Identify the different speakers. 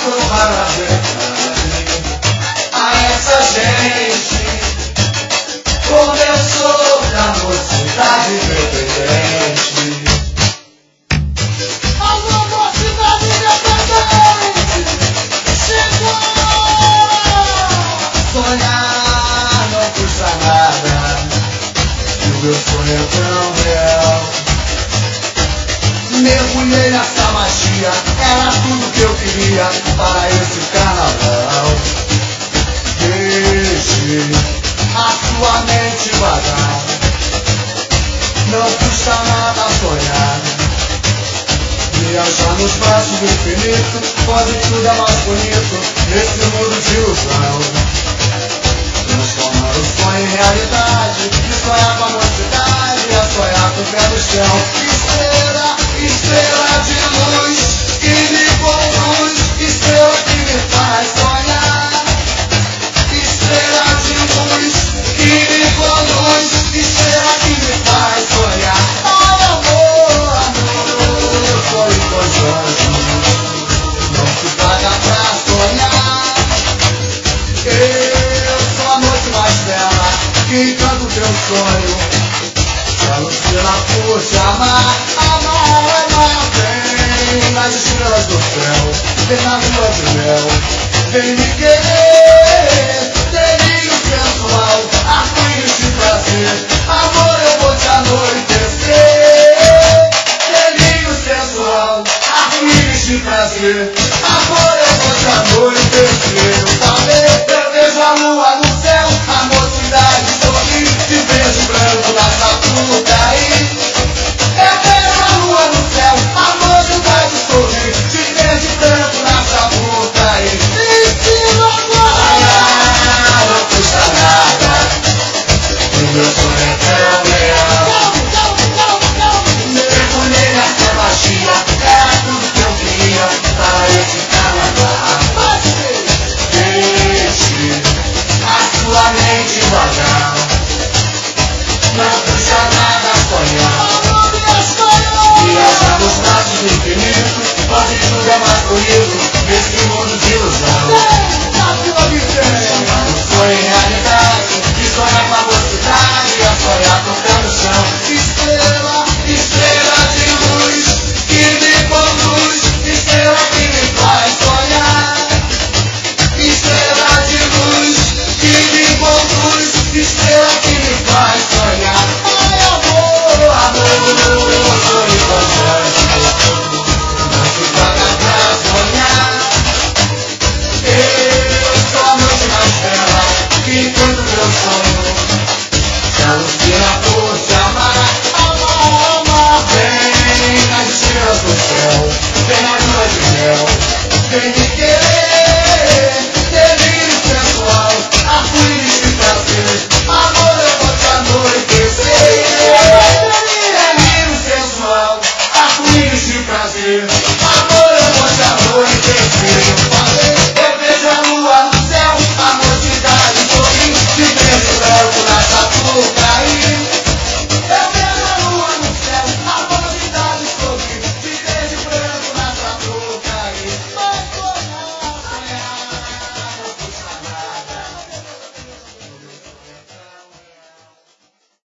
Speaker 1: provar a verdade a essa gente. Começou da mocidade independente.
Speaker 2: Alô, mocidade independente, chegou!
Speaker 1: Sonhar não custa nada, e o meu sonho é tão real. Mergulhei nessa magia, era tudo que eu queria para esse carnaval. Deixe a sua mente vagar, não custa nada sonhar. Viajar no espaço do infinito, onde tudo é mais bonito, nesse mundo de ilusão. Transformar o sonho em realidade, e sonhar com a mocidade, é sonhar com o pé no chão. Estrela, estrela de luz, que me conduz, estrela que me faz sonhar. Estrela de luz, que me conduz, estrela que me faz sonhar. Ai, amor, amor, foi longe, não se paga pra sonhar. Eu sou a noite mais bela, que encanta o teu sonho. Se alucina por te amar, amar, amar. Vem nas estrelas do céu, vem na lua de mel, vem me querer. Delírio sensual, arco-íris de prazer, amor, eu vou te anoitecer. Delírio sensual, arco-íris de prazer, amor, eu vou te anoitecer. Eu falei, eu vejo a lua no céu, a mocidade sorri, te vejo branco na Sapucaí. Eu vejo a lua no céu, a mocidade sorri, te vejo branco na Sapucaí. Ensina agora, não custa nada, o meu sonho é tão real. Mergulhei nessa magia, era tudo que eu queria para esse carnaval. Deixe a sua mente vagar, não custa nada sonhar. Viajar nos braços do infinito, onde tudo é mais bonito, nesse mundo de ilusão. Transformar o sonho em realidade, e sonhar com a mocidade, é sonhar com o pé no chão.